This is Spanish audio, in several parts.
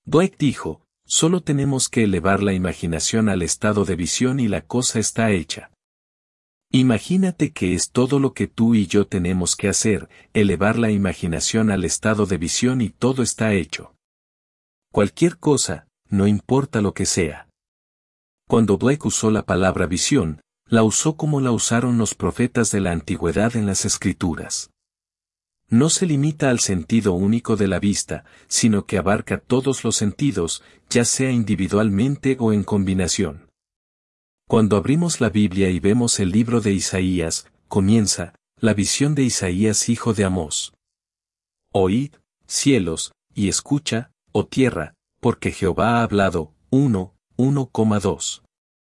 Blake dijo, solo tenemos que elevar la imaginación al estado de visión y la cosa está hecha. Imagínate que es todo lo que tú y yo tenemos que hacer, elevar la imaginación al estado de visión y todo está hecho. Cualquier cosa, no importa lo que sea. Cuando Blake usó la palabra visión, la usó como la usaron los profetas de la antigüedad en las Escrituras. No se limita al sentido único de la vista, sino que abarca todos los sentidos, ya sea individualmente o en combinación. Cuando abrimos la Biblia y vemos el libro de Isaías, comienza, la visión de Isaías hijo de Amós. Oíd, cielos, y escucha, oh tierra, porque Jehová ha hablado, 1:2.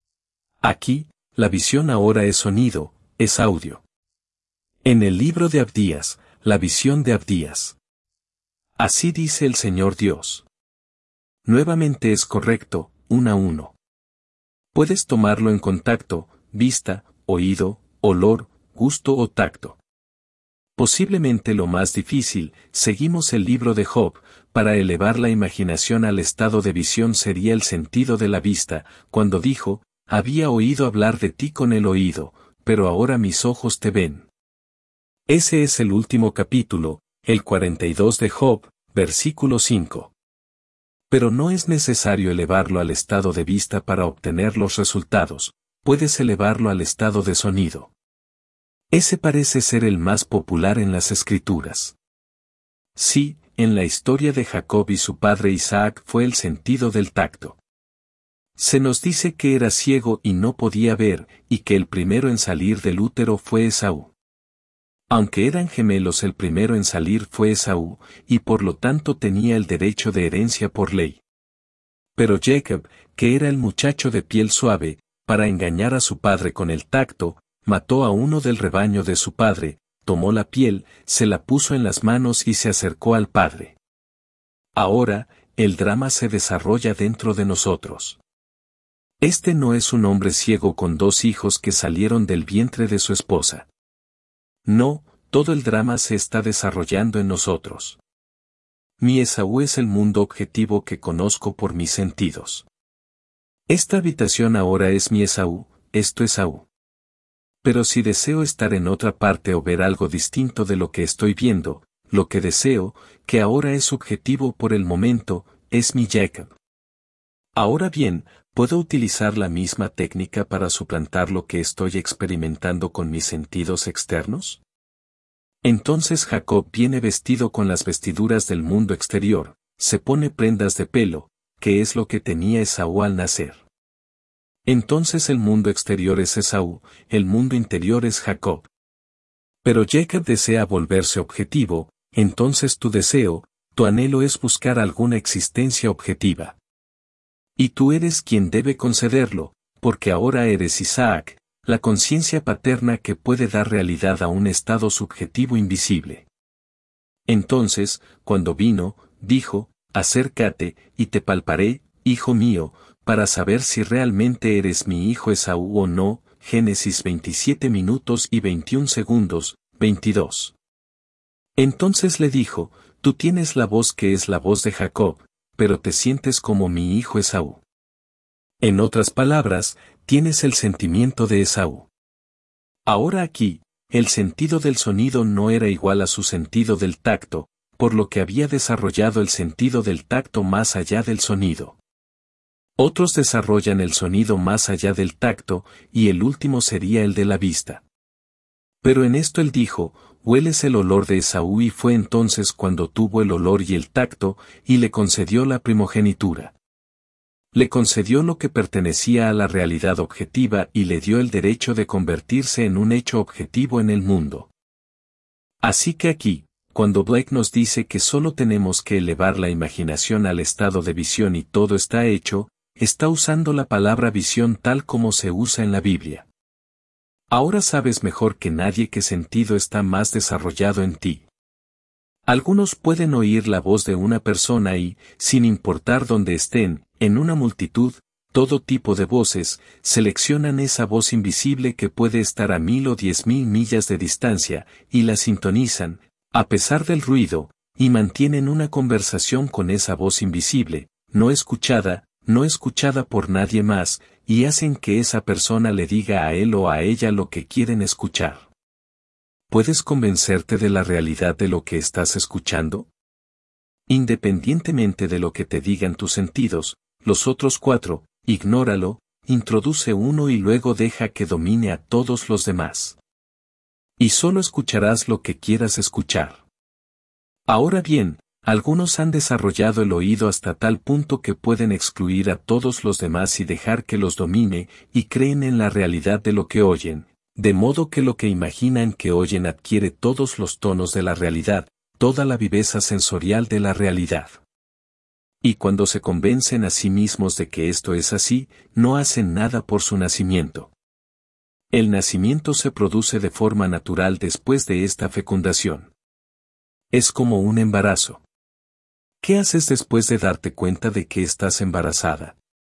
Aquí, la visión ahora es sonido, es audio. En el libro de Abdías, la visión de Abdías. Así dice el Señor Dios. Nuevamente es correcto, 1:1. Puedes tomarlo en contacto, vista, oído, olor, gusto o tacto. Posiblemente lo más difícil, seguimos el libro de Job, para elevar la imaginación al estado de visión sería el sentido de la vista, cuando dijo, había oído hablar de ti con el oído, pero ahora mis ojos te ven. Ese es el último capítulo, el 42 de Job, versículo 5. Pero no es necesario elevarlo al estado de vista para obtener los resultados, puedes elevarlo al estado de sonido. Ese parece ser el más popular en las Escrituras. Sí, en la historia de Jacob y su padre Isaac fue el sentido del tacto. Se nos dice que era ciego y no podía ver, y que el primero en salir del útero fue Esaú. Aunque eran gemelos, el primero en salir fue Esaú, y por lo tanto tenía el derecho de herencia por ley. Pero Jacob, que era el muchacho de piel suave, para engañar a su padre con el tacto, mató a uno del rebaño de su padre, tomó la piel, se la puso en las manos y se acercó al padre. Ahora, el drama se desarrolla dentro de nosotros. Este no es un hombre ciego con 2 hijos que salieron del vientre de su esposa. No, todo el drama se está desarrollando en nosotros. Mi Esaú es el mundo objetivo que conozco por mis sentidos. Esta habitación ahora es mi Esaú, esto es Esaú. Pero si deseo estar en otra parte o ver algo distinto de lo que estoy viendo, lo que deseo, que ahora es subjetivo por el momento, es mi Jacob. Ahora bien, ¿puedo utilizar la misma técnica para suplantar lo que estoy experimentando con mis sentidos externos? Entonces Jacob viene vestido con las vestiduras del mundo exterior, se pone prendas de pelo, que es lo que tenía Esaú al nacer. Entonces el mundo exterior es Esaú, el mundo interior es Jacob. Pero Jacob desea volverse objetivo, entonces tu deseo, tu anhelo es buscar alguna existencia objetiva. Y tú eres quien debe concederlo, porque ahora eres Isaac, la conciencia paterna que puede dar realidad a un estado subjetivo invisible. Entonces, cuando vino, dijo, acércate, y te palparé, hijo mío, para saber si realmente eres mi hijo Esaú o no, Génesis 27 minutos y 21 segundos, 22. Entonces le dijo, tú tienes la voz que es la voz de Jacob, pero te sientes como mi hijo Esaú. En otras palabras, tienes el sentimiento de Esaú. Ahora aquí, el sentido del sonido no era igual a su sentido del tacto, por lo que había desarrollado el sentido del tacto más allá del sonido. Otros desarrollan el sonido más allá del tacto, y el último sería el de la vista. Pero en esto él dijo, hueles el olor de Esaú, y fue entonces cuando tuvo el olor y el tacto, y le concedió la primogenitura. Le concedió lo que pertenecía a la realidad objetiva y le dio el derecho de convertirse en un hecho objetivo en el mundo. Así que aquí, cuando Blake nos dice que solo tenemos que elevar la imaginación al estado de visión y todo está hecho, está usando la palabra visión tal como se usa en la Biblia. Ahora sabes mejor que nadie qué sentido está más desarrollado en ti. Algunos pueden oír la voz de una persona y, sin importar dónde estén, en una multitud, todo tipo de voces, seleccionan esa voz invisible que puede estar a 1000 o 10.000 millas de distancia, y la sintonizan, a pesar del ruido, y mantienen una conversación con esa voz invisible, no escuchada por nadie más, y hacen que esa persona le diga a él o a ella lo que quieren escuchar. ¿Puedes convencerte de la realidad de lo que estás escuchando? Independientemente de lo que te digan tus sentidos, los otros 4, ignóralo, introduce uno y luego deja que domine a todos los demás. Y solo escucharás lo que quieras escuchar. Ahora bien, algunos han desarrollado el oído hasta tal punto que pueden excluir a todos los demás y dejar que los domine, y creen en la realidad de lo que oyen, de modo que lo que imaginan que oyen adquiere todos los tonos de la realidad, toda la viveza sensorial de la realidad. Y cuando se convencen a sí mismos de que esto es así, no hacen nada por su nacimiento. El nacimiento se produce de forma natural después de esta fecundación. Es como un embarazo. ¿Qué haces después de darte cuenta de que estás embarazada?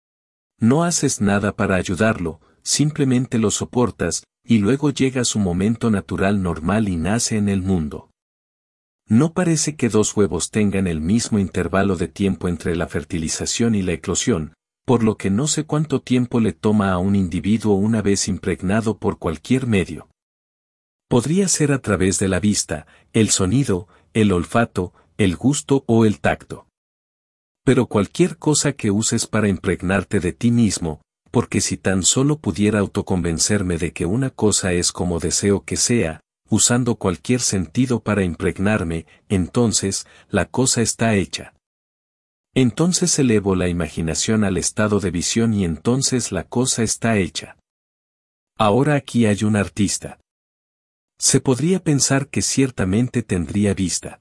No haces nada para ayudarlo, simplemente lo soportas, y luego llega su momento natural normal y nace en el mundo. No parece que 2 huevos tengan el mismo intervalo de tiempo entre la fertilización y la eclosión, por lo que no sé cuánto tiempo le toma a un individuo una vez impregnado por cualquier medio. Podría ser a través de la vista, el sonido, el olfato, el gusto o el tacto. Pero cualquier cosa que uses para impregnarte de ti mismo, porque si tan solo pudiera autoconvencerme de que una cosa es como deseo que sea, usando cualquier sentido para impregnarme, entonces, la cosa está hecha. Entonces elevo la imaginación al estado de visión y entonces la cosa está hecha. Ahora aquí hay un artista. Se podría pensar que ciertamente tendría vista.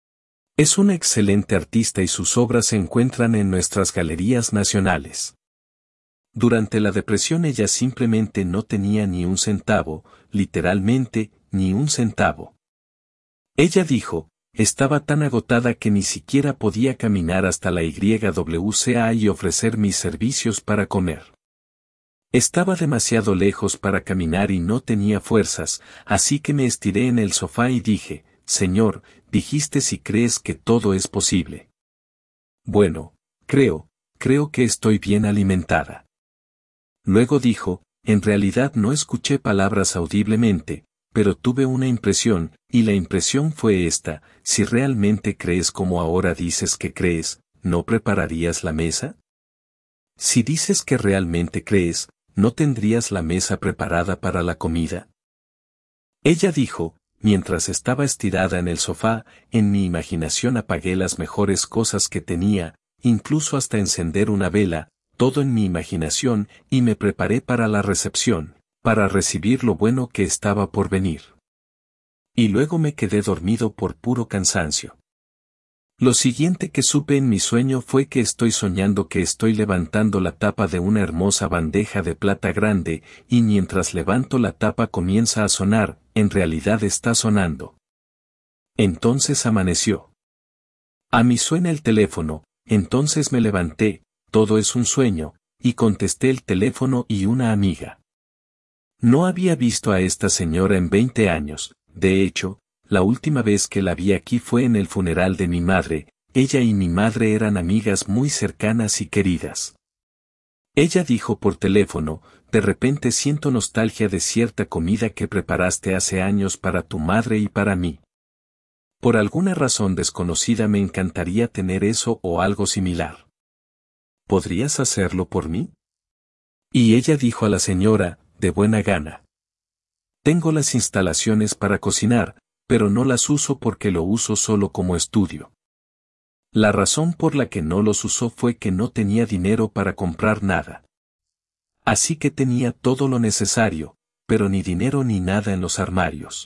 Es un excelente artista y sus obras se encuentran en nuestras galerías nacionales. Durante la depresión ella simplemente no tenía ni un centavo, literalmente, ni un centavo. Ella dijo, estaba tan agotada que ni siquiera podía caminar hasta la YWCA y ofrecer mis servicios para comer. Estaba demasiado lejos para caminar y no tenía fuerzas, así que me estiré en el sofá y dije, Señor, dijiste si crees que todo es posible. Bueno, creo que estoy bien alimentada. Luego dijo, en realidad no escuché palabras audiblemente, pero tuve una impresión, y la impresión fue esta, si realmente crees como ahora dices que crees, ¿no prepararías la mesa? Si dices que realmente crees, ¿no tendrías la mesa preparada para la comida? Ella dijo, mientras estaba estirada en el sofá, en mi imaginación apagué las mejores cosas que tenía, incluso hasta encender una vela, todo en mi imaginación, y me preparé para la recepción, para recibir lo bueno que estaba por venir. Y luego me quedé dormido por puro cansancio. Lo siguiente que supe en mi sueño fue que estoy soñando que estoy levantando la tapa de una hermosa bandeja de plata grande, y mientras levanto la tapa comienza a sonar, en realidad está sonando. Entonces amaneció. A mí suena el teléfono, entonces me levanté, todo es un sueño, y contesté el teléfono y una amiga. No había visto a esta señora en 20 años, de hecho, la última vez que la vi aquí fue en el funeral de mi madre, ella y mi madre eran amigas muy cercanas y queridas. Ella dijo por teléfono, de repente siento nostalgia de cierta comida que preparaste hace años para tu madre y para mí. Por alguna razón desconocida me encantaría tener eso o algo similar. ¿Podrías hacerlo por mí? Y ella dijo a la señora, de buena gana. Tengo las instalaciones para cocinar, pero no las uso porque lo uso solo como estudio. La razón por la que no los usó fue que no tenía dinero para comprar nada. Así que tenía todo lo necesario, pero ni dinero ni nada en los armarios.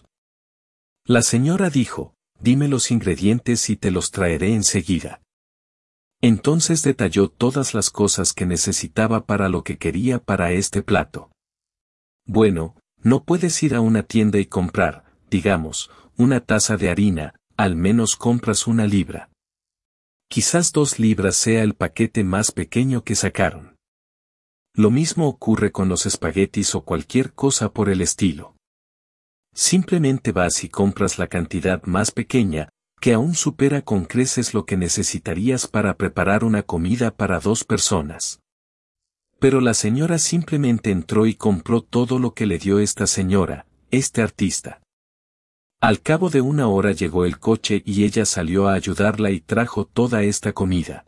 La señora dijo, dime los ingredientes y te los traeré enseguida. Entonces detalló todas las cosas que necesitaba para lo que quería para este plato. Bueno, no puedes ir a una tienda y comprar, digamos, una taza de harina, al menos compras 1 libra. Quizás 2 libras sea el paquete más pequeño que sacaron. Lo mismo ocurre con los espaguetis o cualquier cosa por el estilo. Simplemente vas y compras la cantidad más pequeña, que aún supera con creces lo que necesitarías para preparar una comida para 2 personas. Pero la señora simplemente entró y compró todo lo que le dio esta señora, este artista. Al cabo de 1 hora llegó el coche y ella salió a ayudarla y trajo toda esta comida.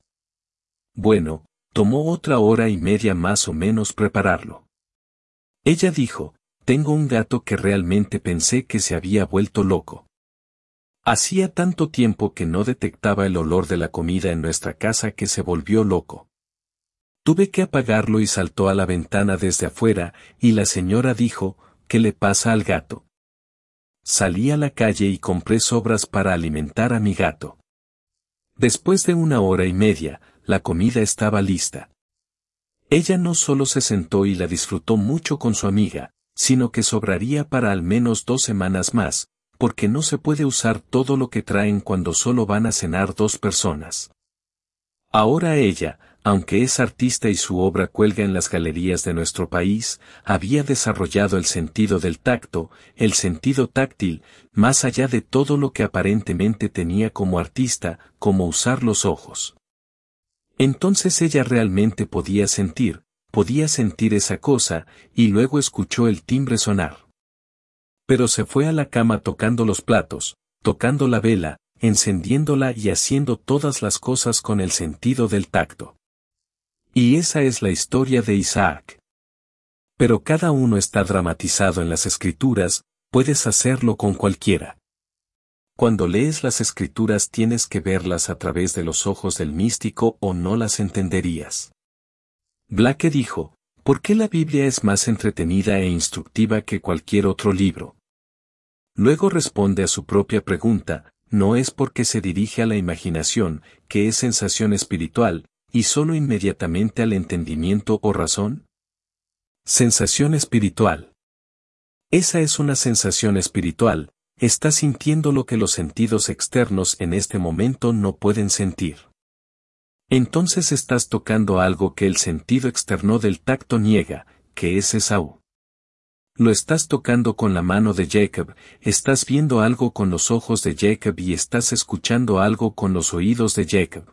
Bueno, tomó otra 1 hora y media más o menos prepararlo. Ella dijo, tengo un gato que realmente pensé que se había vuelto loco. Hacía tanto tiempo que no detectaba el olor de la comida en nuestra casa que se volvió loco. Tuve que apagarlo y saltó a la ventana desde afuera, y la señora dijo, ¿qué le pasa al gato? Salí a la calle y compré sobras para alimentar a mi gato. Después de 1 hora y media, la comida estaba lista. Ella no solo se sentó y la disfrutó mucho con su amiga, sino que sobraría para al menos 2 semanas más, porque no se puede usar todo lo que traen cuando solo van a cenar 2 personas. Ahora ella, aunque es artista y su obra cuelga en las galerías de nuestro país, había desarrollado el sentido del tacto, el sentido táctil, más allá de todo lo que aparentemente tenía como artista, como usar los ojos. Entonces ella realmente podía sentir esa cosa, y luego escuchó el timbre sonar. Pero se fue a la cama tocando los platos, tocando la vela, encendiéndola y haciendo todas las cosas con el sentido del tacto. Y esa es la historia de Isaac. Pero cada uno está dramatizado en las escrituras, puedes hacerlo con cualquiera. Cuando lees las escrituras tienes que verlas a través de los ojos del místico o no las entenderías. Blake dijo, ¿por qué la Biblia es más entretenida e instructiva que cualquier otro libro? Luego responde a su propia pregunta, no es porque se dirige a la imaginación, que es sensación espiritual, y solo inmediatamente al entendimiento o razón. Sensación espiritual. Esa es una sensación espiritual, estás sintiendo lo que los sentidos externos en este momento no pueden sentir. Entonces estás tocando algo que el sentido externo del tacto niega, que es Esaú. Lo estás tocando con la mano de Jacob, estás viendo algo con los ojos de Jacob y estás escuchando algo con los oídos de Jacob.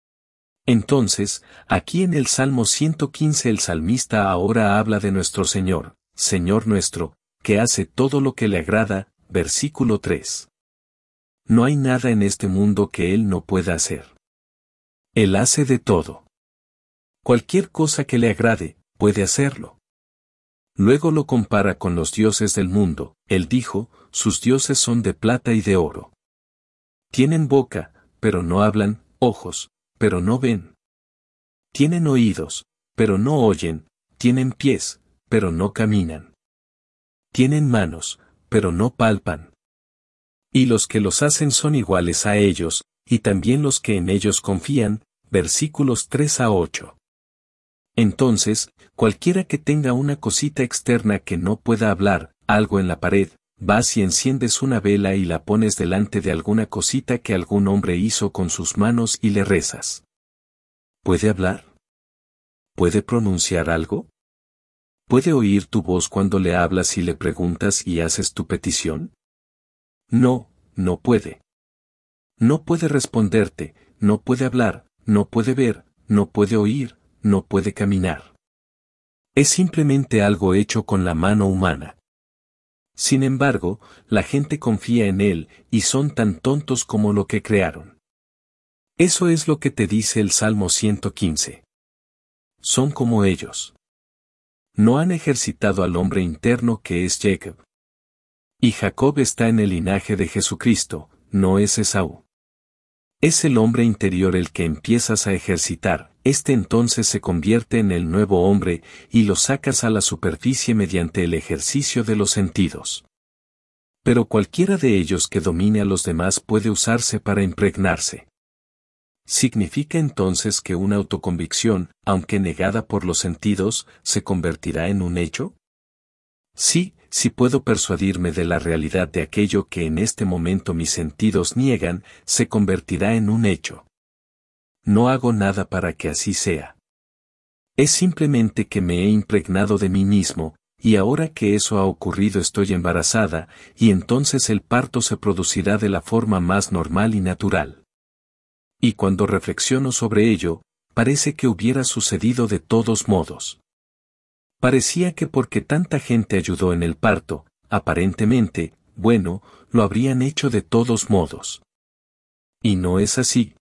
Entonces, aquí en el Salmo 115 el salmista ahora habla de nuestro Señor, Señor nuestro, que hace todo lo que le agrada, versículo 3. No hay nada en este mundo que Él no pueda hacer. Él hace de todo. Cualquier cosa que le agrade, puede hacerlo. Luego lo compara con los dioses del mundo, él dijo, sus dioses son de plata y de oro. Tienen boca, pero no hablan, ojos, pero no ven. Tienen oídos, pero no oyen, tienen pies, pero no caminan. Tienen manos, pero no palpan. Y los que los hacen son iguales a ellos, y también los que en ellos confían, versículos 3 a 8. Entonces, cualquiera que tenga una cosita externa que no pueda hablar, algo en la pared, vas y enciendes una vela y la pones delante de alguna cosita que algún hombre hizo con sus manos y le rezas. ¿Puede hablar? ¿Puede pronunciar algo? ¿Puede oír tu voz cuando le hablas y le preguntas y haces tu petición? No, no puede. No puede responderte, no puede hablar, no puede ver, no puede oír, no puede caminar. Es simplemente algo hecho con la mano humana. Sin embargo, la gente confía en él, y son tan tontos como lo que crearon. Eso es lo que te dice el Salmo 115. Son como ellos. No han ejercitado al hombre interno que es Jacob. Y Jacob está en el linaje de Jesucristo, no es Esaú. Es el hombre interior el que empiezas a ejercitar, entonces se convierte en el nuevo hombre, y lo sacas a la superficie mediante el ejercicio de los sentidos. Pero cualquiera de ellos que domine a los demás puede usarse para impregnarse. ¿Significa entonces que una autoconvicción, aunque negada por los sentidos, se convertirá en un hecho? Sí, si puedo persuadirme de la realidad de aquello que en este momento mis sentidos niegan, se convertirá en un hecho. No hago nada para que así sea. Es simplemente que me he impregnado de mí mismo, y ahora que eso ha ocurrido estoy embarazada, y entonces el parto se producirá de la forma más normal y natural. Y cuando reflexiono sobre ello, parece que hubiera sucedido de todos modos. Parecía que porque tanta gente ayudó en el parto, aparentemente, bueno, lo habrían hecho de todos modos. Y no es así.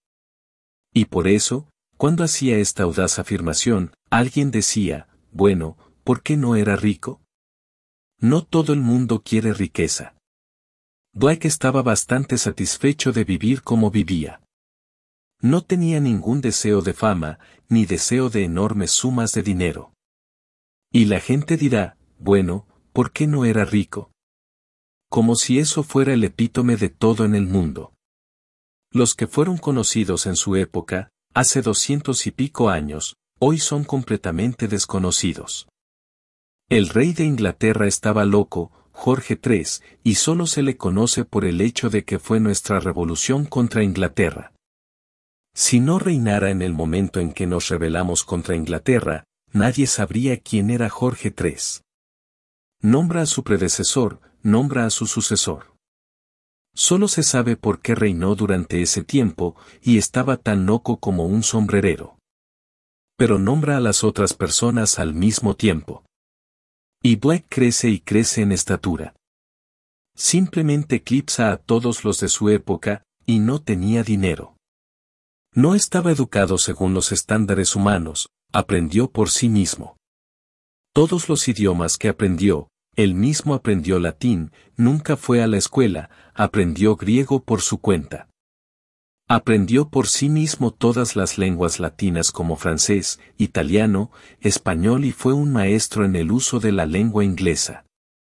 Y por eso, cuando hacía esta audaz afirmación, alguien decía, bueno, ¿por qué no era rico? No todo el mundo quiere riqueza. Dwight estaba bastante satisfecho de vivir como vivía. No tenía ningún deseo de fama, ni deseo de enormes sumas de dinero. Y la gente dirá, bueno, ¿por qué no era rico? Como si eso fuera el epítome de todo en el mundo. Los que fueron conocidos en su época, hace 200 y pico años, hoy son completamente desconocidos. El rey de Inglaterra estaba loco, Jorge III, y solo se le conoce por el hecho de que fue nuestra revolución contra Inglaterra. Si no reinara en el momento en que nos rebelamos contra Inglaterra, nadie sabría quién era Jorge III. Nombra a su predecesor, nombra a su sucesor. Solo se sabe por qué reinó durante ese tiempo, y estaba tan loco como un sombrerero. Pero nombra a las otras personas al mismo tiempo. Y Dwight crece y crece en estatura. Simplemente eclipsa a todos los de su época, y no tenía dinero. No estaba educado según los estándares humanos, aprendió por sí mismo. Todos los idiomas que aprendió, él mismo aprendió latín, nunca fue a la escuela, aprendió griego por su cuenta. Aprendió por sí mismo todas las lenguas latinas como francés, italiano, español y fue un maestro en el uso de la lengua inglesa.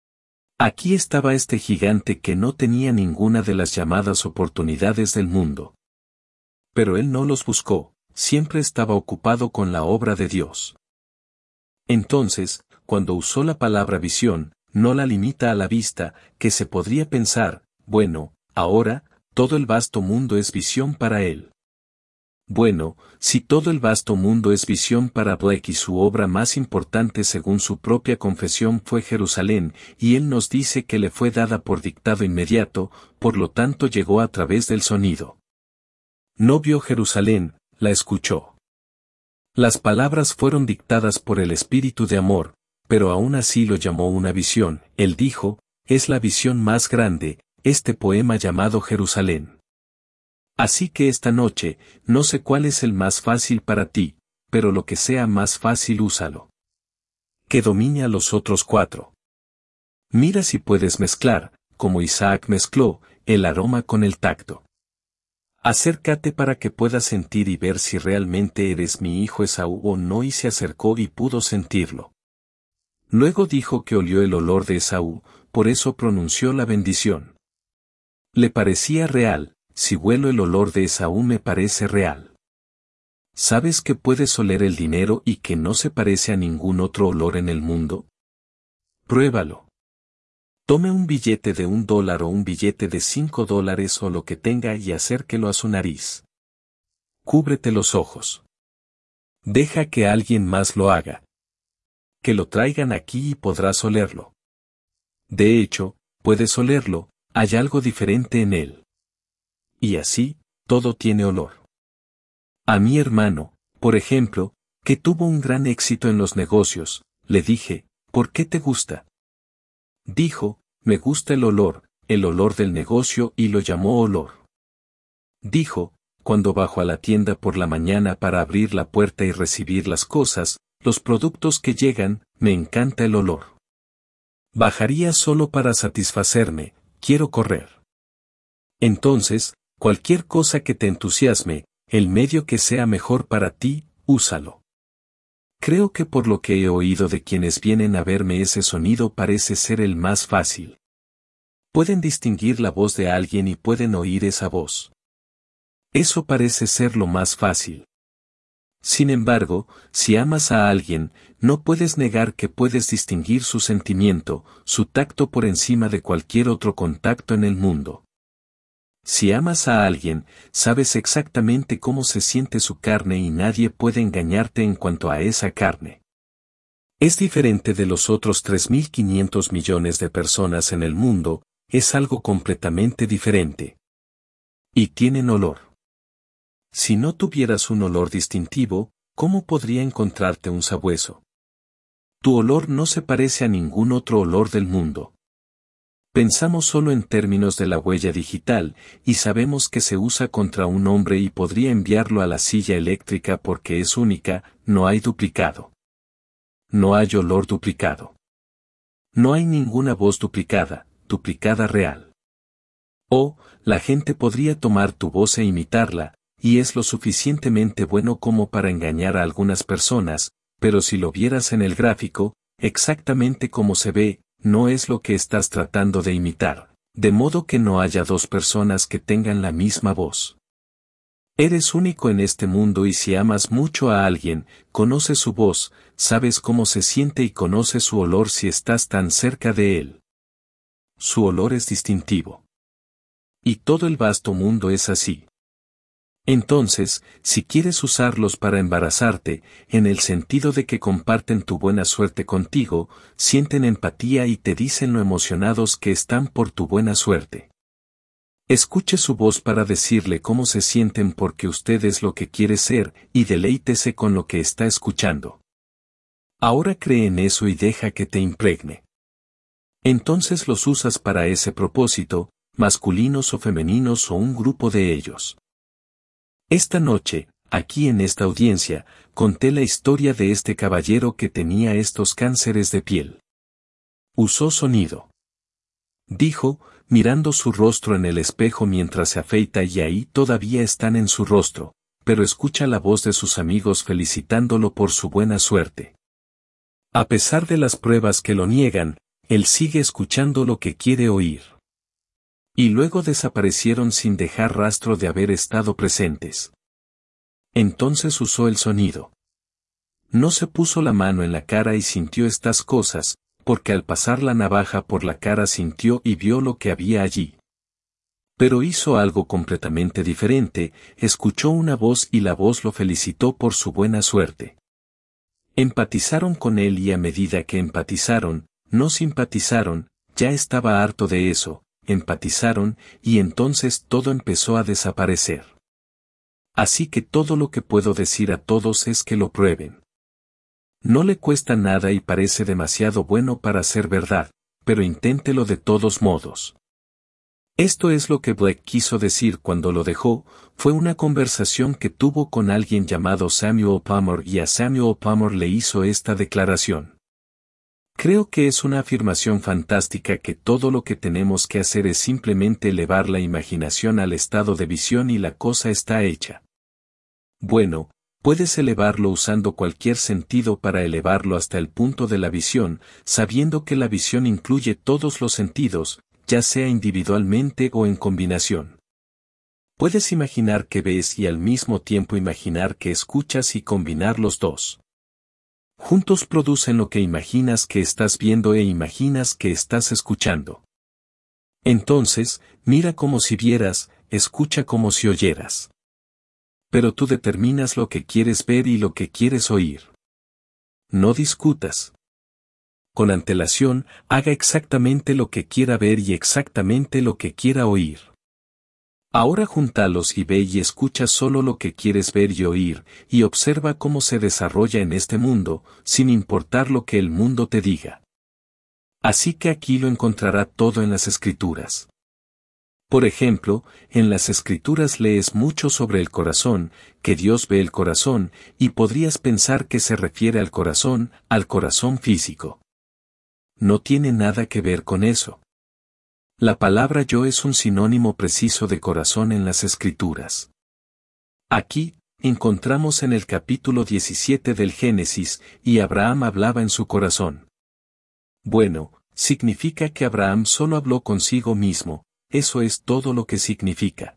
Aquí estaba este gigante que no tenía ninguna de las llamadas oportunidades del mundo. Pero él no los buscó, siempre estaba ocupado con la obra de Dios. Entonces, cuando usó la palabra visión, no la limita a la vista, que se podría pensar, bueno, ahora, todo el vasto mundo es visión para él. Bueno, si todo el vasto mundo es visión para Blake y su obra más importante según su propia confesión fue Jerusalén, y él nos dice que le fue dada por dictado inmediato, por lo tanto llegó a través del sonido. No vio Jerusalén, la escuchó. Las palabras fueron dictadas por el Espíritu de amor, pero aún así lo llamó una visión. Él dijo, es la visión más grande, este poema llamado Jerusalén. Así que esta noche, no sé cuál es el más fácil para ti, pero lo que sea más fácil úsalo. Que domine a los otros 4. Mira si puedes mezclar, como Isaac mezcló, el aroma con el tacto. Acércate para que puedas sentir y ver si realmente eres mi hijo Esaú o no, y se acercó y pudo sentirlo. Luego dijo que olió el olor de Esaú, por eso pronunció la bendición. Le parecía real, si huelo el olor de Esaú me parece real. ¿Sabes que puedes oler el dinero y que no se parece a ningún otro olor en el mundo? Pruébalo. Tome un billete de $1 o un billete de $5 o lo que tenga y acérquelo a su nariz. Cúbrete los ojos. Deja que alguien más lo haga. Que lo traigan aquí y podrás olerlo. De hecho, puedes olerlo, hay algo diferente en él. Y así, todo tiene olor. A mi hermano, por ejemplo, que tuvo un gran éxito en los negocios, le dije, ¿por qué te gusta? Dijo, me gusta el olor del negocio, y lo llamó olor. Dijo, cuando bajo a la tienda por la mañana para abrir la puerta y recibir las cosas, los productos que llegan, me encanta el olor. Bajaría solo para satisfacerme, quiero correr. Entonces, cualquier cosa que te entusiasme, el medio que sea mejor para ti, úsalo. Creo que por lo que he oído de quienes vienen a verme ese sonido parece ser el más fácil. Pueden distinguir la voz de alguien y pueden oír esa voz. Eso parece ser lo más fácil. Sin embargo, si amas a alguien, no puedes negar que puedes distinguir su sentimiento, su tacto por encima de cualquier otro contacto en el mundo. Si amas a alguien, sabes exactamente cómo se siente su carne y nadie puede engañarte en cuanto a esa carne. Es diferente de los otros 3.500 millones de personas en el mundo, es algo completamente diferente. Y tienen olor. Si no tuvieras un olor distintivo, ¿cómo podría encontrarte un sabueso? Tu olor no se parece a ningún otro olor del mundo. Pensamos solo en términos de la huella digital, y sabemos que se usa contra un hombre y podría enviarlo a la silla eléctrica porque es única, no hay duplicado. No hay olor duplicado. No hay ninguna voz duplicada real. O, la gente podría tomar tu voz e imitarla, y es lo suficientemente bueno como para engañar a algunas personas, pero si lo vieras en el gráfico, exactamente como se ve, no es lo que estás tratando de imitar, de modo que no haya dos personas que tengan la misma voz. Eres único en este mundo y si amas mucho a alguien, conoces su voz, sabes cómo se siente y conoces su olor si estás tan cerca de él. Su olor es distintivo. Y todo el vasto mundo es así. Entonces, si quieres usarlos para embarazarte, en el sentido de que comparten tu buena suerte contigo, sienten empatía y te dicen lo emocionados que están por tu buena suerte. Escuche su voz para decirle cómo se sienten porque usted es lo que quiere ser, y deleítese con lo que está escuchando. Ahora cree en eso y deja que te impregne. Entonces los usas para ese propósito, masculinos o femeninos o un grupo de ellos. Esta noche, aquí en esta audiencia, conté la historia de este caballero que tenía estos cánceres de piel. Usó sonido. Dijo, mirando su rostro en el espejo mientras se afeita y ahí todavía están en su rostro, pero escucha la voz de sus amigos felicitándolo por su buena suerte. A pesar de las pruebas que lo niegan, él sigue escuchando lo que quiere oír. Y luego desaparecieron sin dejar rastro de haber estado presentes. Entonces usó el sonido. No se puso la mano en la cara y sintió estas cosas, porque al pasar la navaja por la cara sintió y vio lo que había allí. Pero hizo algo completamente diferente, escuchó una voz y la voz lo felicitó por su buena suerte. Empatizaron con él y a medida que empatizaron, no simpatizaron, ya estaba harto de eso, empatizaron, y entonces todo empezó a desaparecer. Así que todo lo que puedo decir a todos es que lo prueben. No le cuesta nada y parece demasiado bueno para ser verdad, pero inténtelo de todos modos. Esto es lo que Black quiso decir cuando lo dejó, fue una conversación que tuvo con alguien llamado Samuel Palmer y a Samuel Palmer le hizo esta declaración. Creo que es una afirmación fantástica que todo lo que tenemos que hacer es simplemente elevar la imaginación al estado de visión y la cosa está hecha. Bueno, puedes elevarlo usando cualquier sentido para elevarlo hasta el punto de la visión, sabiendo que la visión incluye todos los sentidos, ya sea individualmente o en combinación. Puedes imaginar que ves y al mismo tiempo imaginar que escuchas y combinar los dos. Juntos producen lo que imaginas que estás viendo e imaginas que estás escuchando. Entonces, mira como si vieras, escucha como si oyeras. Pero tú determinas lo que quieres ver y lo que quieres oír. No discutas. Con antelación, haga exactamente lo que quiera ver y exactamente lo que quiera oír. Ahora júntalos y ve y escucha solo lo que quieres ver y oír, y observa cómo se desarrolla en este mundo, sin importar lo que el mundo te diga. Así que aquí lo encontrará todo en las Escrituras. Por ejemplo, en las Escrituras lees mucho sobre el corazón, que Dios ve el corazón, y podrías pensar que se refiere al corazón físico. No tiene nada que ver con eso. La palabra yo es un sinónimo preciso de corazón en las Escrituras. Aquí, encontramos en el capítulo 17 del Génesis, y Abraham hablaba en su corazón. Bueno, significa que Abraham solo habló consigo mismo, eso es todo lo que significa.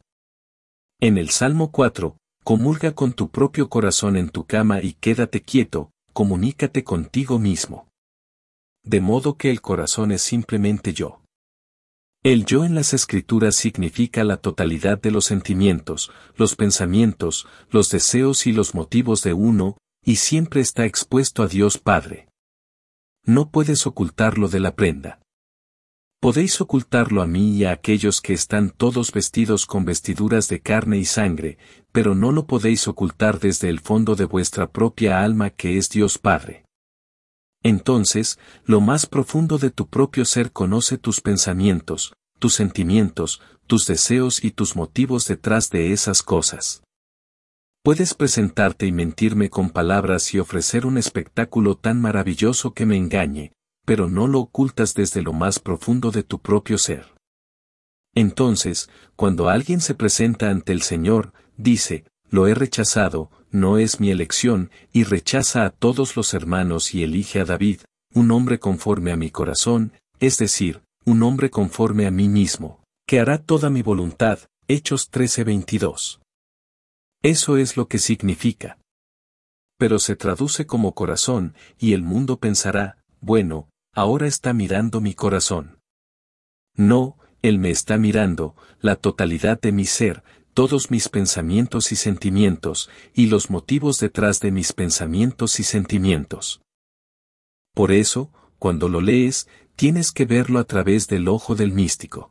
En el Salmo 4, comulga con tu propio corazón en tu cama y quédate quieto, comunícate contigo mismo. De modo que el corazón es simplemente yo. El yo en las Escrituras significa la totalidad de los sentimientos, los pensamientos, los deseos y los motivos de uno, y siempre está expuesto a Dios Padre. No puedes ocultarlo de la prenda. Podéis ocultarlo a mí y a aquellos que están todos vestidos con vestiduras de carne y sangre, pero no lo podéis ocultar desde el fondo de vuestra propia alma que es Dios Padre. Entonces, lo más profundo de tu propio ser conoce tus pensamientos, tus sentimientos, tus deseos y tus motivos detrás de esas cosas. Puedes presentarte y mentirme con palabras y ofrecer un espectáculo tan maravilloso que me engañe, pero no lo ocultas desde lo más profundo de tu propio ser. Entonces, cuando alguien se presenta ante el Señor, dice, lo he rechazado, no es mi elección, y rechaza a todos los hermanos y elige a David, un hombre conforme a mi corazón, es decir, un hombre conforme a mí mismo, que hará toda mi voluntad. Hechos 13:22. Eso es lo que significa. Pero se traduce como corazón, y el mundo pensará, bueno, ahora está mirando mi corazón. No, Él me está mirando, la totalidad de mi ser, todos mis pensamientos y sentimientos, y los motivos detrás de mis pensamientos y sentimientos. Por eso, cuando lo lees, tienes que verlo a través del ojo del místico.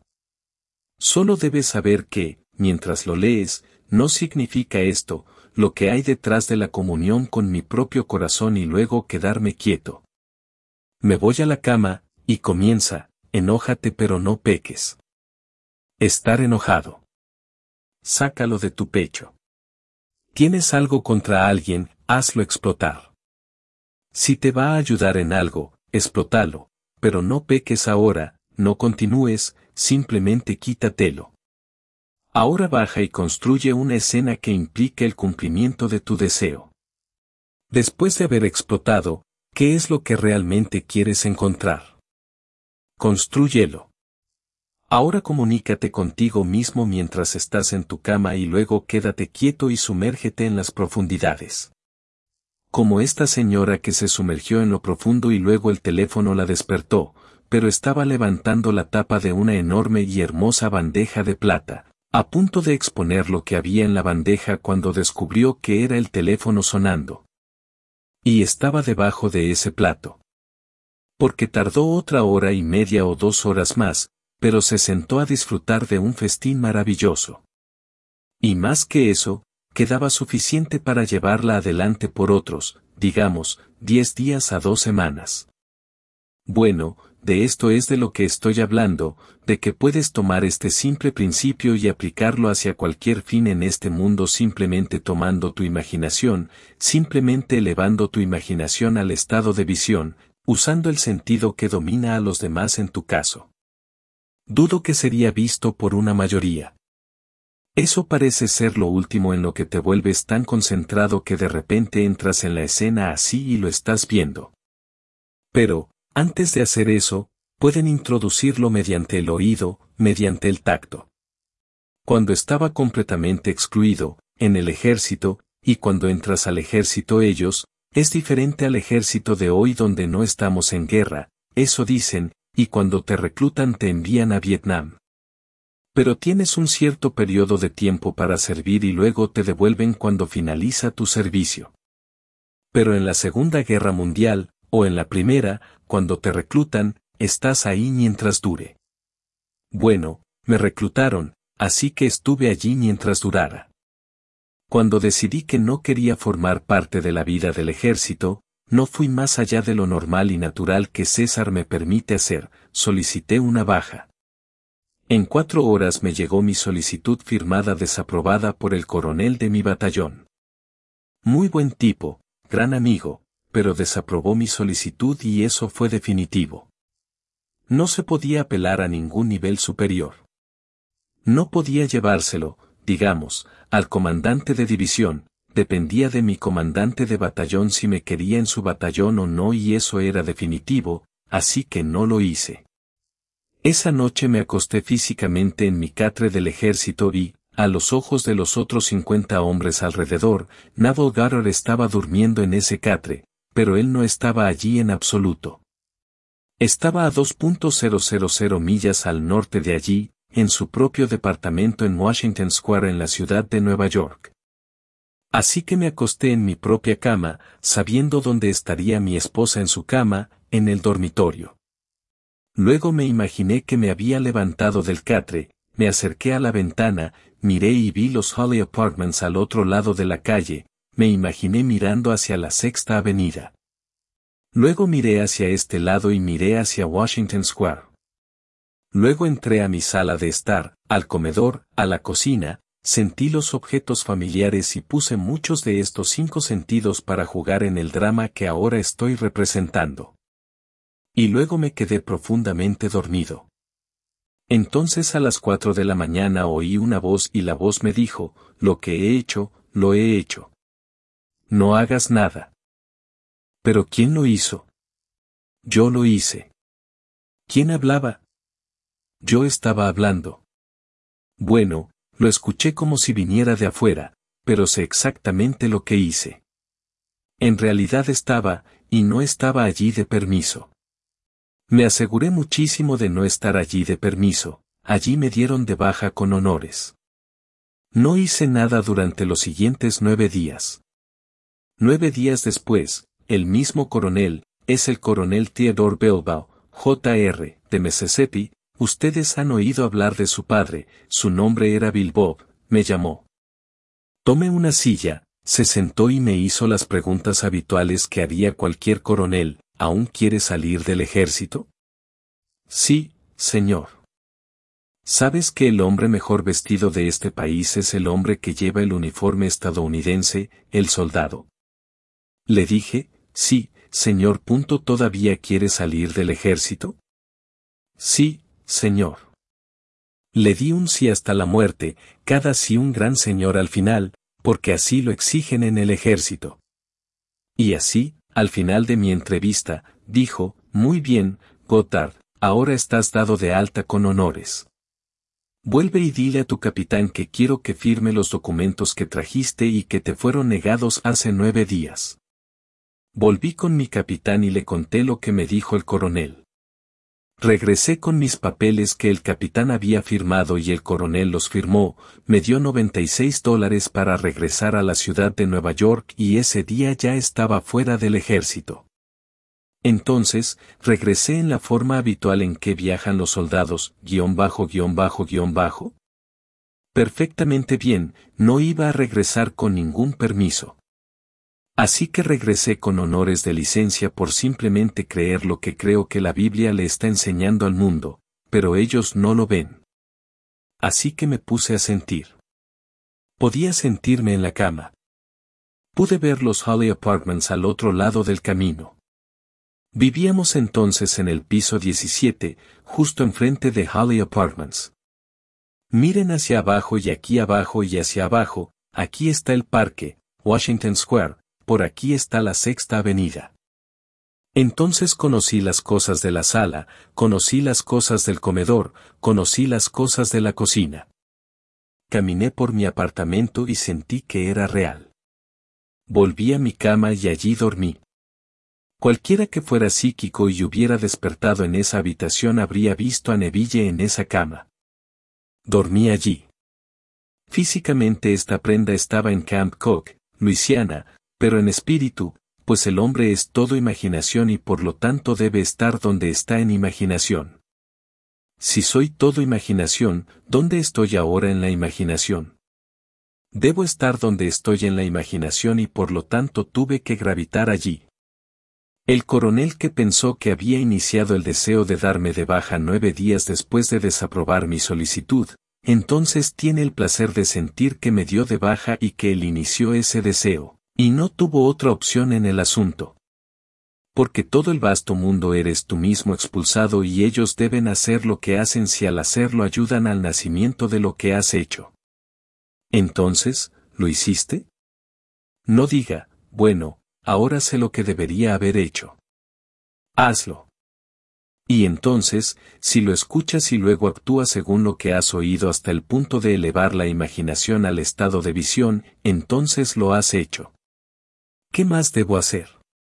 Solo debes saber que, mientras lo lees, no significa esto, lo que hay detrás de la comunión con mi propio corazón y luego quedarme quieto. Me voy a la cama, y comienza, enójate pero no peques. Estar enojado. Sácalo de tu pecho. ¿Tienes algo contra alguien? Hazlo explotar. Si te va a ayudar en algo, explótalo, pero no peques ahora, no continúes, simplemente quítatelo. Ahora baja y construye una escena que implique el cumplimiento de tu deseo. Después de haber explotado, ¿qué es lo que realmente quieres encontrar? Constrúyelo. Ahora comunícate contigo mismo mientras estás en tu cama y luego quédate quieto y sumérgete en las profundidades. Como esta señora que se sumergió en lo profundo y luego el teléfono la despertó, pero estaba levantando la tapa de una enorme y hermosa bandeja de plata, a punto de exponer lo que había en la bandeja cuando descubrió que era el teléfono sonando. Y estaba debajo de ese plato. Porque tardó otra hora y media o 2 horas más, pero se sentó a disfrutar de un festín maravilloso. Y más que eso, quedaba suficiente para llevarla adelante por otros, digamos, 10 días a 2 semanas. Bueno, de esto es de lo que estoy hablando, de que puedes tomar este simple principio y aplicarlo hacia cualquier fin en este mundo simplemente tomando tu imaginación, simplemente elevando tu imaginación al estado de visión, usando el sentido que domina a los demás en tu caso. Dudo que sería visto por una mayoría. Eso parece ser lo último en lo que te vuelves tan concentrado que de repente entras en la escena así y lo estás viendo. Pero, antes de hacer eso, pueden introducirlo mediante el oído, mediante el tacto. Cuando estaba completamente excluido, en el ejército, y cuando entras al ejército ellos, es diferente al ejército de hoy donde no estamos en guerra, eso dicen, y cuando te reclutan te envían a Vietnam. Pero tienes un cierto periodo de tiempo para servir y luego te devuelven cuando finaliza tu servicio. Pero en la Segunda Guerra Mundial, o en la Primera, cuando te reclutan, estás ahí mientras dure. Bueno, me reclutaron, así que estuve allí mientras durara. Cuando decidí que no quería formar parte de la vida del ejército, no fui más allá de lo normal y natural que César me permite hacer, solicité una baja. En 4 horas me llegó mi solicitud firmada desaprobada por el coronel de mi batallón. Muy buen tipo, gran amigo, pero desaprobó mi solicitud y eso fue definitivo. No se podía apelar a ningún nivel superior. No podía llevárselo, digamos, al comandante de división, dependía de mi comandante de batallón si me quería en su batallón o no y eso era definitivo, así que no lo hice. Esa noche me acosté físicamente en mi catre del ejército y, a los ojos de los otros 50 hombres alrededor, Naval Goddard estaba durmiendo en ese catre, pero él no estaba allí en absoluto. Estaba a 2.000 millas al norte de allí, en su propio departamento en Washington Square en la ciudad de Nueva York. Así que me acosté en mi propia cama, sabiendo dónde estaría mi esposa en su cama, en el dormitorio. Luego me imaginé que me había levantado del catre, me acerqué a la ventana, miré y vi los Hawley Apartments al otro lado de la calle, me imaginé mirando hacia la Sexta Avenida. Luego miré hacia este lado y miré hacia Washington Square. Luego entré a mi sala de estar, al comedor, a la cocina, sentí los objetos familiares y puse muchos de estos 5 sentidos para jugar en el drama que ahora estoy representando. Y luego me quedé profundamente dormido. Entonces a las 4 de la mañana oí una voz y la voz me dijo, lo que he hecho, lo he hecho. No hagas nada. ¿Pero quién lo hizo? Yo lo hice. ¿Quién hablaba? Yo estaba hablando. Bueno, lo escuché como si viniera de afuera, pero sé exactamente lo que hice. En realidad estaba, y no estaba allí de permiso. Me aseguré muchísimo de no estar allí de permiso, allí me dieron de baja con honores. No hice nada durante los siguientes 9 días. 9 días después, el mismo coronel, es el coronel Theodore Bilbao, Jr., de Mississippi, ustedes han oído hablar de su padre, su nombre era Bilbo, me llamó. Tomé una silla, se sentó y me hizo las preguntas habituales que haría cualquier coronel, ¿aún quiere salir del ejército? Sí, señor. ¿Sabes que el hombre mejor vestido de este país es el hombre que lleva el uniforme estadounidense, el soldado? Le dije, sí, señor. ¿Todavía quiere salir del ejército? Sí, señor. Le di un sí hasta la muerte, cada sí un gran señor al final, porque así lo exigen en el ejército. Y así, al final de mi entrevista, dijo, muy bien, Goddard, ahora estás dado de alta con honores. Vuelve y dile a tu capitán que quiero que firme los documentos que trajiste y que te fueron negados hace 9 días. Volví con mi capitán y le conté lo que me dijo el coronel. Regresé con mis papeles que el capitán había firmado y el coronel los firmó, me dio $96 para regresar a la ciudad de Nueva York y ese día ya estaba fuera del ejército. Entonces, regresé en la forma habitual en que viajan los soldados, ____. Perfectamente bien, no iba a regresar con ningún permiso. Así que regresé con honores de licencia por simplemente creer lo que creo que la Biblia le está enseñando al mundo, pero ellos no lo ven. Así que me puse a sentir. Podía sentirme en la cama. Pude ver los Hawley Apartments al otro lado del camino. Vivíamos entonces en el piso 17, justo enfrente de Hawley Apartments. Miren hacia abajo y aquí abajo y hacia abajo, aquí está el parque, Washington Square, por aquí está la Sexta Avenida. Entonces conocí las cosas de la sala, conocí las cosas del comedor, conocí las cosas de la cocina. Caminé por mi apartamento y sentí que era real. Volví a mi cama y allí dormí. Cualquiera que fuera psíquico y hubiera despertado en esa habitación habría visto a Neville en esa cama. Dormí allí. Físicamente esta prenda estaba en Camp Cook, Luisiana, pero en espíritu, pues el hombre es todo imaginación y por lo tanto debe estar donde está en imaginación. Si soy todo imaginación, ¿dónde estoy ahora en la imaginación? Debo estar donde estoy en la imaginación y por lo tanto tuve que gravitar allí. El coronel que pensó que había iniciado el deseo de darme de baja 9 días después de desaprobar mi solicitud, entonces tiene el placer de sentir que me dio de baja y que él inició ese deseo. Y no tuvo otra opción en el asunto. Porque todo el vasto mundo eres tú mismo expulsado y ellos deben hacer lo que hacen si al hacerlo ayudan al nacimiento de lo que has hecho. Entonces, ¿lo hiciste? No diga, bueno, ahora sé lo que debería haber hecho. Hazlo. Y entonces, si lo escuchas y luego actúas según lo que has oído hasta el punto de elevar la imaginación al estado de visión, entonces lo has hecho. ¿Qué más debo hacer?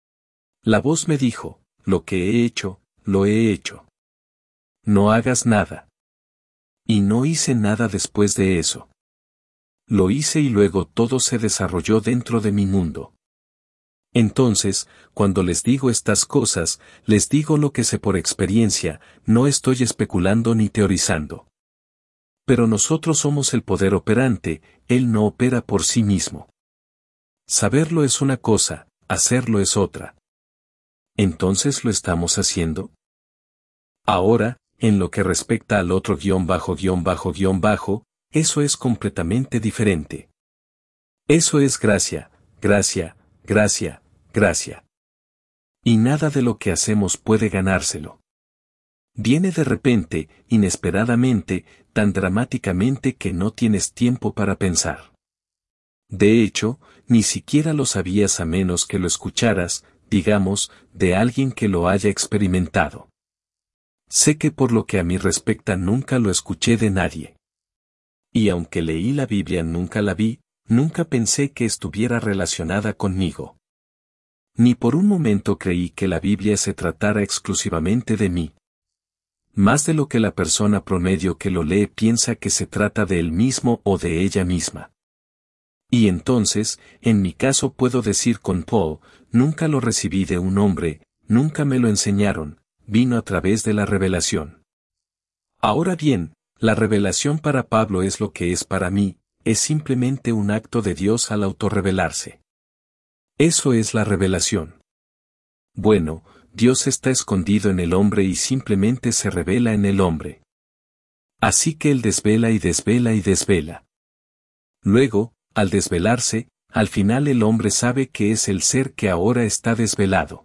La voz me dijo, lo que he hecho, lo he hecho. No hagas nada. Y no hice nada después de eso. Lo hice y luego todo se desarrolló dentro de mi mundo. Entonces, cuando les digo estas cosas, les digo lo que sé por experiencia, no estoy especulando ni teorizando. Pero nosotros somos el poder operante, Él no opera por sí mismo. Saberlo es una cosa, hacerlo es otra. ¿Entonces lo estamos haciendo? Ahora, en lo que respecta al otro ____, eso es completamente diferente. Eso es gracia, gracia, gracia, gracia. Y nada de lo que hacemos puede ganárselo. Viene de repente, inesperadamente, tan dramáticamente que no tienes tiempo para pensar. De hecho, ni siquiera lo sabías a menos que lo escucharas, digamos, de alguien que lo haya experimentado. Sé que por lo que a mí respecta nunca lo escuché de nadie. Y aunque leí la Biblia nunca la vi, nunca pensé que estuviera relacionada conmigo. Ni por un momento creí que la Biblia se tratara exclusivamente de mí. Más de lo que la persona promedio que lo lee piensa que se trata de él mismo o de ella misma. Y entonces, en mi caso puedo decir con Paul, nunca lo recibí de un hombre, nunca me lo enseñaron, vino a través de la revelación. Ahora bien, la revelación para Pablo es lo que es para mí, es simplemente un acto de Dios al autorrevelarse. Eso es la revelación. Bueno, Dios está escondido en el hombre y simplemente se revela en el hombre. Así que Él desvela y desvela y desvela. Luego, al desvelarse, al final el hombre sabe que es el ser que ahora está desvelado.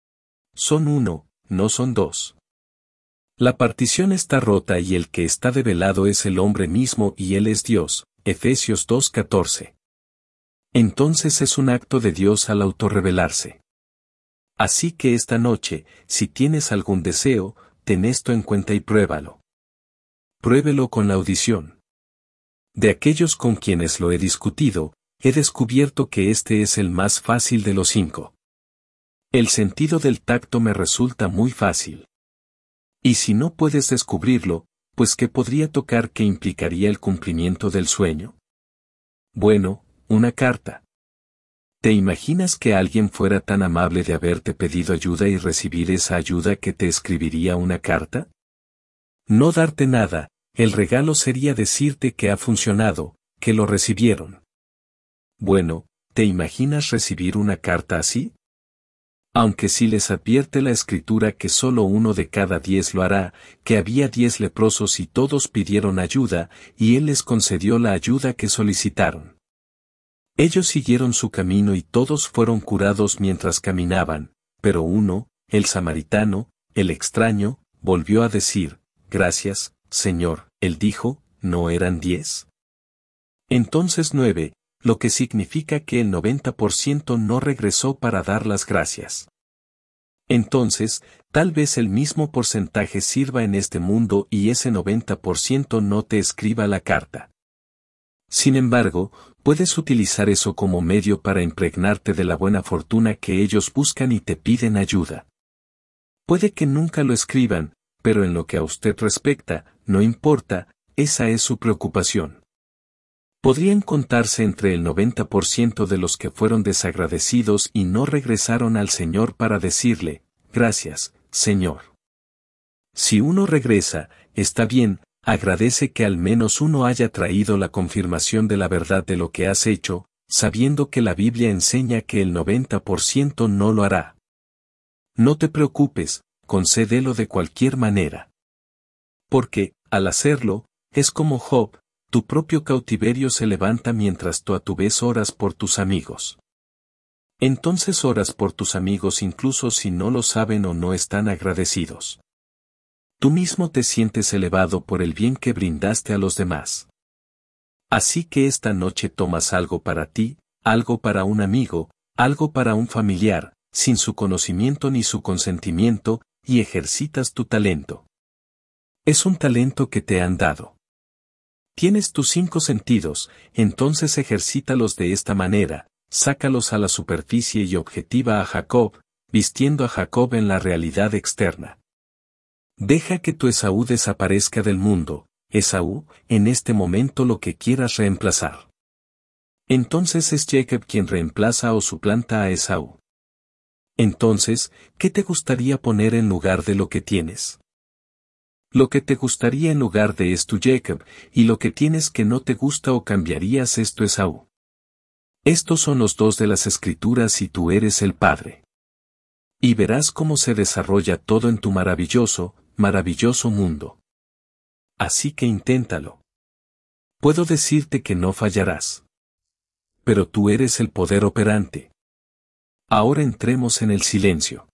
Son uno, no son dos. La partición está rota y el que está develado es el hombre mismo y él es Dios, Efesios 2:14. Entonces es un acto de Dios al autorrevelarse. Así que esta noche, si tienes algún deseo, ten esto en cuenta y pruébalo. Pruébelo con la audición. De aquellos con quienes lo he discutido, he descubierto que este es el más fácil de los 5. El sentido del tacto me resulta muy fácil. Y si no puedes descubrirlo, pues ¿qué podría tocar que implicaría el cumplimiento del sueño? Bueno, una carta. ¿Te imaginas que alguien fuera tan amable de haberte pedido ayuda y recibir esa ayuda que te escribiría una carta? No darte nada, el regalo sería decirte que ha funcionado, que lo recibieron. Bueno, ¿te imaginas recibir una carta así? Aunque sí les advierte la Escritura que solo 1 de cada 10 lo hará, que había 10 leprosos y todos pidieron ayuda, y Él les concedió la ayuda que solicitaron. Ellos siguieron su camino y todos fueron curados mientras caminaban, pero uno, el samaritano, el extraño, volvió a decir, «Gracias, Señor». Él dijo, «¿No eran 10?» Entonces 9, lo que significa que el 90% no regresó para dar las gracias. Entonces, tal vez el mismo porcentaje sirva en este mundo y ese 90% no te escriba la carta. Sin embargo, puedes utilizar eso como medio para impregnarte de la buena fortuna que ellos buscan y te piden ayuda. Puede que nunca lo escriban, pero en lo que a usted respecta, no importa, esa es su preocupación. Podrían contarse entre el 90% de los que fueron desagradecidos y no regresaron al Señor para decirle, «Gracias, Señor». Si uno regresa, está bien, agradece que al menos uno haya traído la confirmación de la verdad de lo que has hecho, sabiendo que la Biblia enseña que el 90% no lo hará. No te preocupes, concédelo de cualquier manera. Porque, al hacerlo, es como Job, tu propio cautiverio se levanta mientras tú a tu vez oras por tus amigos. Entonces oras por tus amigos incluso si no lo saben o no están agradecidos. Tú mismo te sientes elevado por el bien que brindaste a los demás. Así que esta noche tomas algo para ti, algo para un amigo, algo para un familiar, sin su conocimiento ni su consentimiento, y ejercitas tu talento. Es un talento que te han dado. Tienes tus 5 sentidos, entonces ejercítalos de esta manera, sácalos a la superficie y objetiva a Jacob, vistiendo a Jacob en la realidad externa. Deja que tu Esaú desaparezca del mundo, Esaú, en este momento lo que quieras reemplazar. Entonces es Jacob quien reemplaza o suplanta a Esaú. Entonces, ¿qué te gustaría poner en lugar de lo que tienes? Lo que te gustaría en lugar de es tu Jacob, y lo que tienes que no te gusta o cambiarías es tu Esaú. Estos son los dos de las Escrituras y tú eres el Padre. Y verás cómo se desarrolla todo en tu maravilloso, maravilloso mundo. Así que inténtalo. Puedo decirte que no fallarás. Pero tú eres el poder operante. Ahora entremos en el silencio.